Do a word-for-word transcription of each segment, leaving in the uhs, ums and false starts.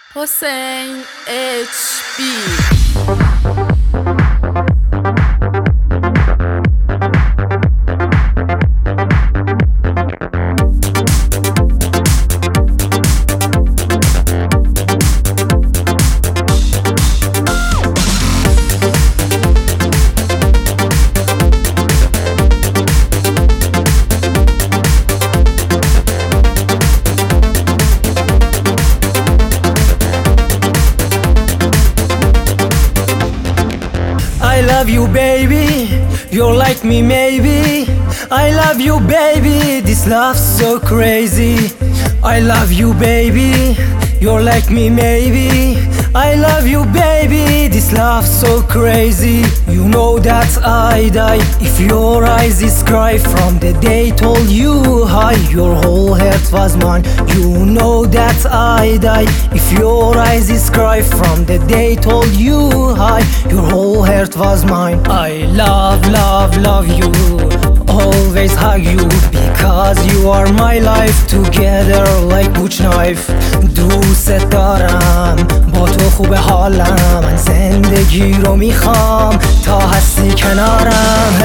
حسین اچ بی. I love you baby, you're like me maybe. I love you baby, this love's so crazy. I love you baby, you're like me maybe. I love you baby, this love's so crazy. You know that I die if your eyes is cry. From the day told you hi, your whole heart was mine. You know that I die if your eyes is cry. From the day told you hi, your whole heart was mine. I love, love, love you, always hug you, because you are my life. Together like butch knife. دوست دارم، با تو خوب حالم. من زندگی رو میخوام تا هستی کنارم.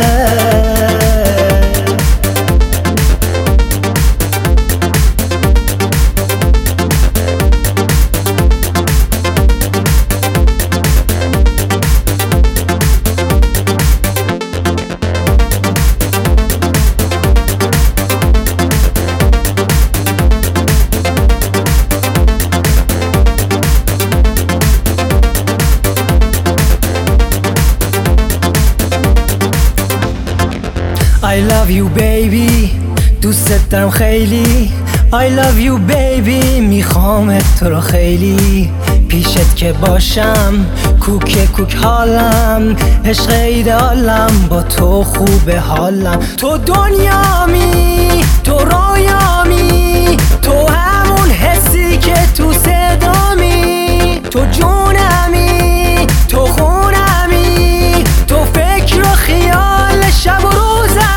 I love you baby, دوست دارم خیلی. I love you baby, میخوام تو رو خیلی. پیشت که باشم کوک کوک حالم. عشق ایدالم، با تو خوب حالم. تو دنیامی، تو رویامی، تو همون حسی که تو صدامی. تو جونمی، تو خونمی، تو فکر و خیال شب و روزمی.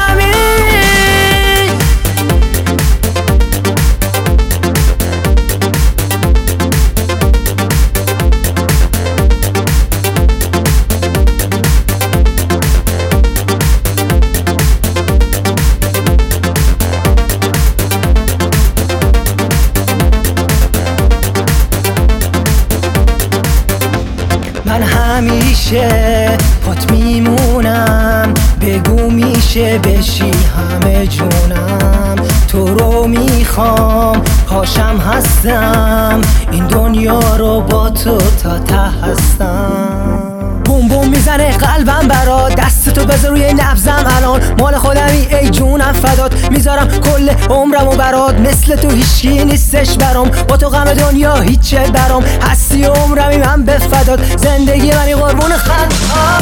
من همیشه پات میمونم، بگو میشه بشی همه جونم. تو رو میخوام، پاشم هستم، این دنیا رو با تو تا ته هستم. بوم بوم میزنه قلبم برات، دست تو بذار روی نبضم الان. مال خودمی ای جونم فدات، میذارم کل عمرمو برات. مثل تو هیچکی نیستش برام، با تو غم دنیا هیچه برام. هستی عمرمی من به فدات، زندگی منی قربون خند.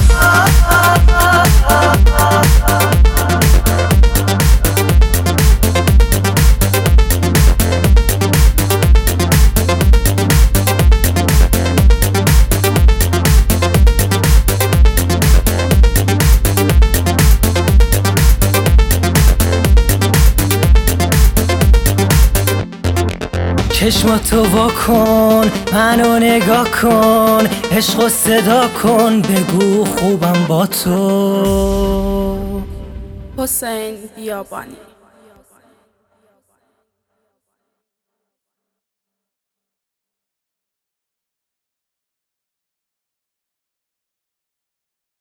چشماتو واکن، منو نگاه کن، عشق و صدا کن، بگو خوبم با تو. حسین بیابانی.